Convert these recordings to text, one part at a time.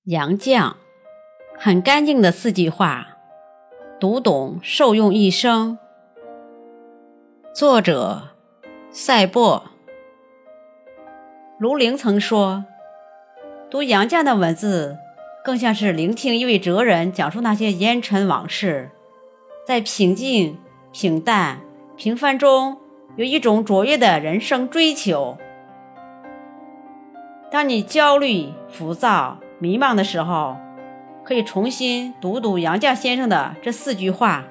杨绛，很干净的4句话，读懂受用一生。作者赛博。卢凌曾说，读杨绛的文字更像是聆听一位哲人讲述那些烟尘往事，在平静、平淡、平凡中有一种卓越的人生追求。当你焦虑、浮躁、迷茫的时候，可以重新读读杨绛先生的这4句话。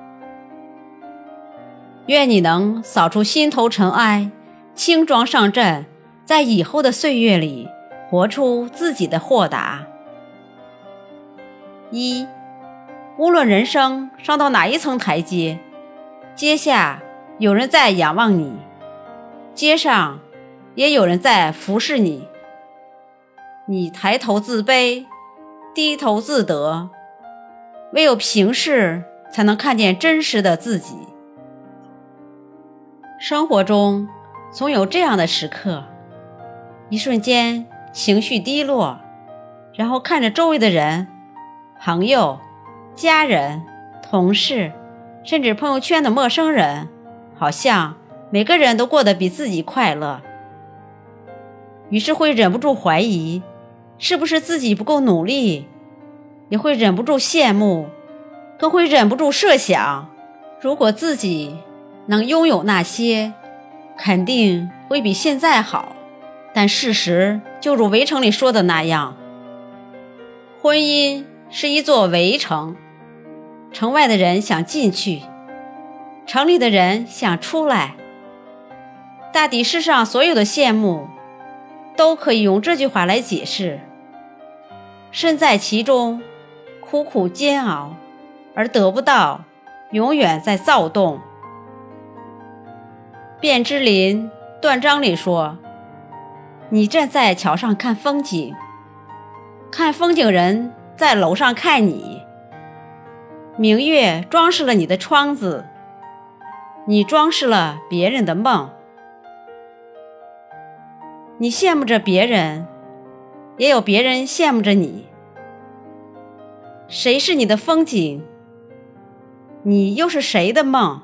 愿你能扫除心头尘埃，轻装上阵，在以后的岁月里活出自己的豁达。1. 无论人生上到哪一层台阶，阶下有人在仰望你，阶上也有人在俯视你。你抬头自卑，低头自得，唯有平视才能看见真实的自己。生活中总有这样的时刻，一瞬间情绪低落，然后看着周围的人，朋友、家人、同事，甚至朋友圈的陌生人，好像每个人都过得比自己快乐，于是会忍不住怀疑是不是自己不够努力，也会忍不住羡慕，更会忍不住设想，如果自己能拥有那些，肯定会比现在好。但事实就如围城里说的那样，婚姻是一座围城，城外的人想进去，城里的人想出来。大抵世上所有的羡慕都可以用这句话来解释，身在其中，苦苦煎熬，而得不到，永远在躁动。卞之琳断章里说，你站在桥上看风景，看风景人在楼上看你，明月装饰了你的窗子，你装饰了别人的梦。你羡慕着别人，也有别人羡慕着你。谁是你的风景？你又是谁的梦？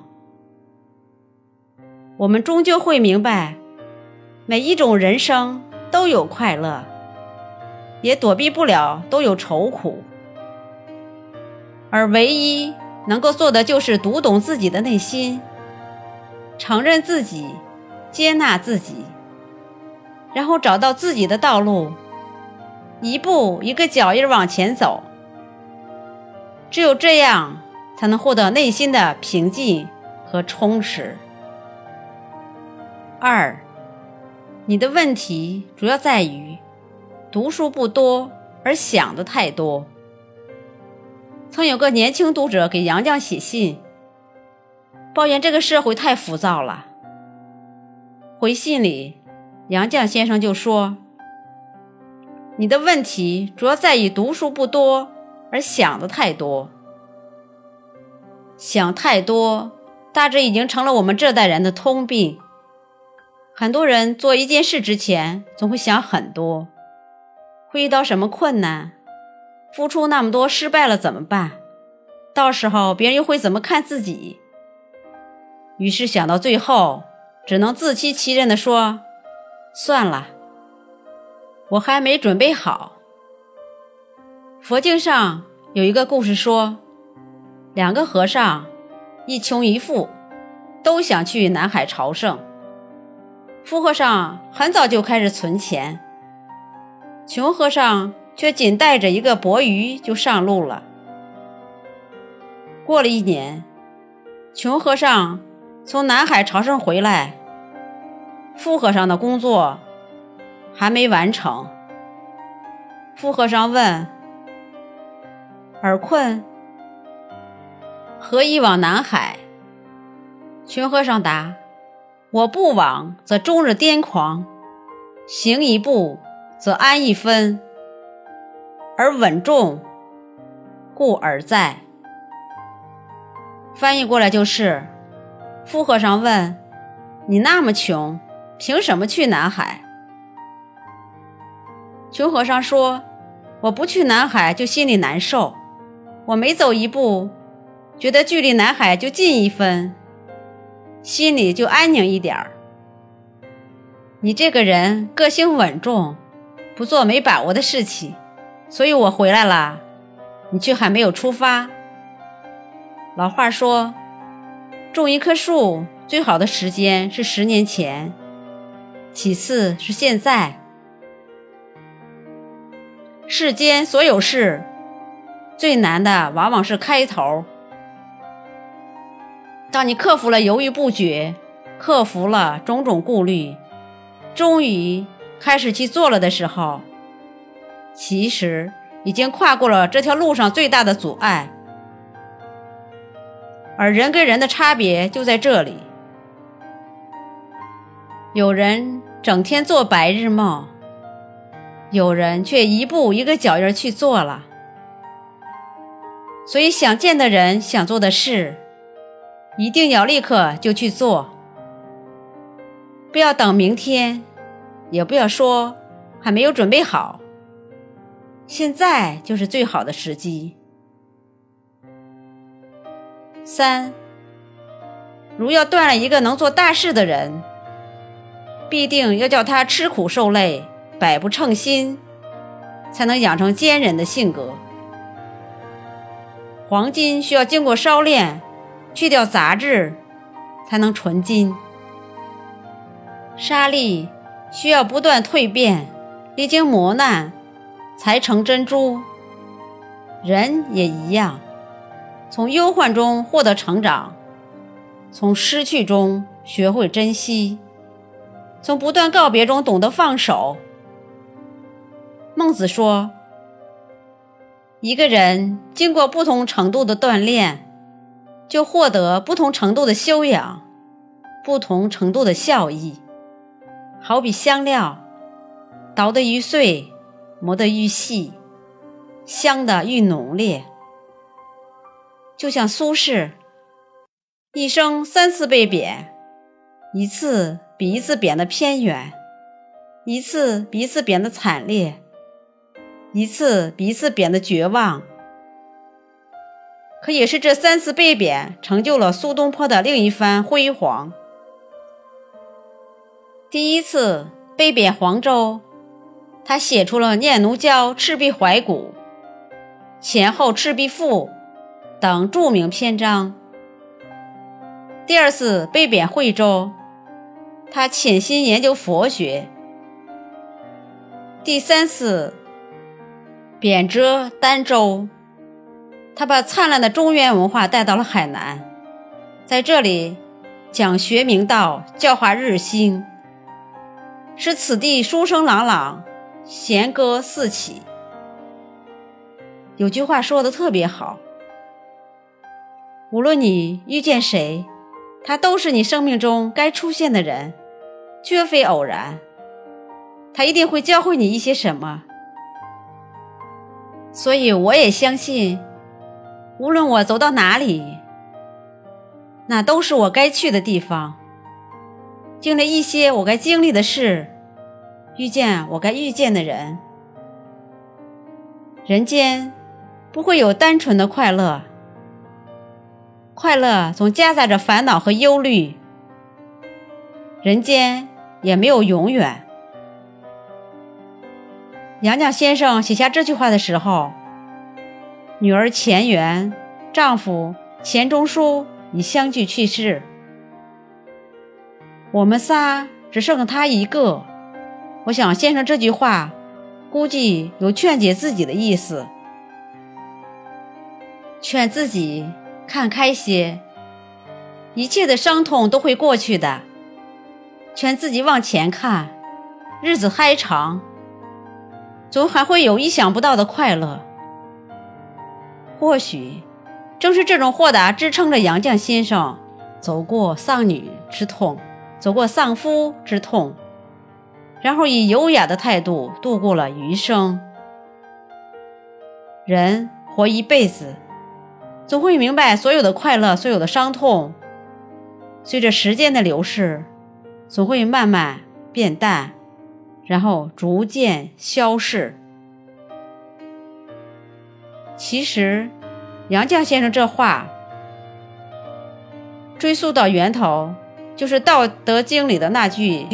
我们终究会明白，每一种人生都有快乐，也躲避不了都有愁苦。而唯一能够做的就是读懂自己的内心，承认自己，接纳自己，然后找到自己的道路，一步一个脚印往前走。只有这样才能获得内心的平静和充实。2. 你的问题主要在于读书不多，而想的太多。曾有个年轻读者给杨绛写信，抱怨这个社会太浮躁了。回信里，杨绛先生就说，你的问题主要在于读书不多，而想的太多。想太多大致已经成了我们这代人的通病。很多人做一件事之前总会想很多，会遇到什么困难，付出那么多失败了怎么办，到时候别人又会怎么看自己。于是想到最后只能自欺欺人地说，算了，我还没准备好。佛经上有一个故事说，2个和尚，一穷一富，都想去南海朝圣。富和尚很早就开始存钱，穷和尚却仅带着一个钵盂就上路了。过了1年，穷和尚从南海朝圣回来，富和尚的工作还没完成。富和尚问，尔困何以往南海？穷和尚答，我不往则终日癫狂，行一步则安一分，而稳重，故而在。翻译过来就是，富和尚问，你那么穷，凭什么去南海？穷和尚说， 我不去南海就心里难受，我每走一步，觉得距离南海就近一分，心里就安宁一点儿。你这个人个性稳重，不做没把握的事情，所以我回来了，你却还没有出发。老话说，种一棵树最好的时间是10年前，其次是现在。世间所有事，最难的往往是开头。当你克服了犹豫不决，克服了种种顾虑，终于开始去做了的时候，其实已经跨过了这条路上最大的阻碍。而人跟人的差别就在这里，有人整天做白日梦，有人却一步一个脚印去做了。所以想见的人，想做的事，一定要立刻就去做，不要等明天，也不要说还没有准备好，现在就是最好的时机。3，如要断了一个能做大事的人，必定要叫他吃苦受累，百不称心，才能养成坚韧的性格。黄金需要经过烧炼，去掉杂质，才能纯金。沙粒需要不断蜕变，历经磨难，才成珍珠。人也一样，从忧患中获得成长，从失去中学会珍惜，从不断告别中懂得放手。孟子说，一个人经过不同程度的锻炼，就获得不同程度的修养，不同程度的效益。好比香料，捣得愈碎，磨得愈细，香得愈浓烈。就像苏轼，一生3次被贬，一次比一次贬得偏远，一次比一次贬得惨烈，一次比一次贬得绝望。可也是这3次被贬，成就了苏东坡的另一番辉煌。第1次被贬黄州，他写出了《念奴娇·赤壁怀古》、前后《赤壁赋》等著名篇章。第2次被贬惠州，他潜心研究佛学。第3次贬谪儋州，他把灿烂的中原文化带到了海南，在这里讲学明道，教化日新，使此地书声朗朗，弦歌四起。有句话说得特别好，无论你遇见谁，他都是你生命中该出现的人，绝非偶然，他一定会教会你一些什么。所以我也相信，无论我走到哪里，那都是我该去的地方，经历一些我该经历的事，遇见我该遇见的人。人间不会有单纯的快乐，快乐总夹杂着烦恼和忧虑，人间也没有永远。杨绛先生写下这句话的时候，女儿钱媛、丈夫钱钟书已相继去世，我们仨只剩他一个。我想先生这句话估计有劝解自己的意思，劝自己看开些，一切的伤痛都会过去的，劝自己往前看，日子还长，总还会有意想不到的快乐。或许正是这种豁达支撑着杨绛先生走过丧女之痛，走过丧夫之痛，然后以优雅的态度度过了余生。人活一辈子，总会明白所有的快乐，所有的伤痛，随着时间的流逝，总会慢慢变淡，然后逐渐消逝。 其实杨绛先生这话追溯到源头，就是《道德经》里的那句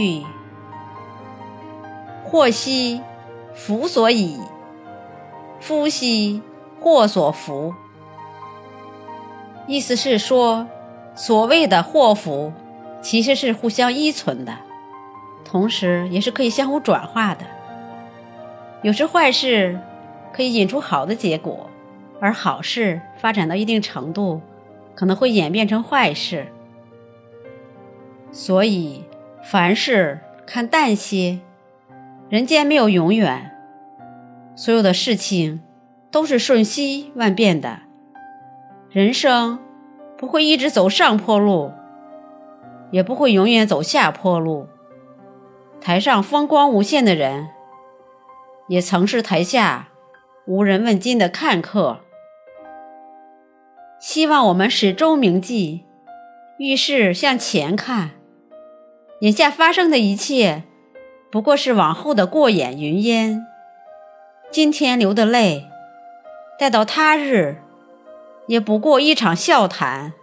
祸兮福所倚，夫兮祸所伏。意思是说，所谓的祸福其实是互相依存的，同时也是可以相互转化的。有时坏事可以引出好的结果，而好事发展到一定程度，可能会演变成坏事。所以凡事看淡些，人间没有永远，所有的事情都是瞬息万变的，人生不会一直走上坡路，也不会永远走下坡路。台上风光无限的人，也曾是台下无人问津的看客。希望我们始终铭记，遇事向前看，眼下发生的一切不过是往后的过眼云烟，今天流的泪，待到他日也不过一场笑谈。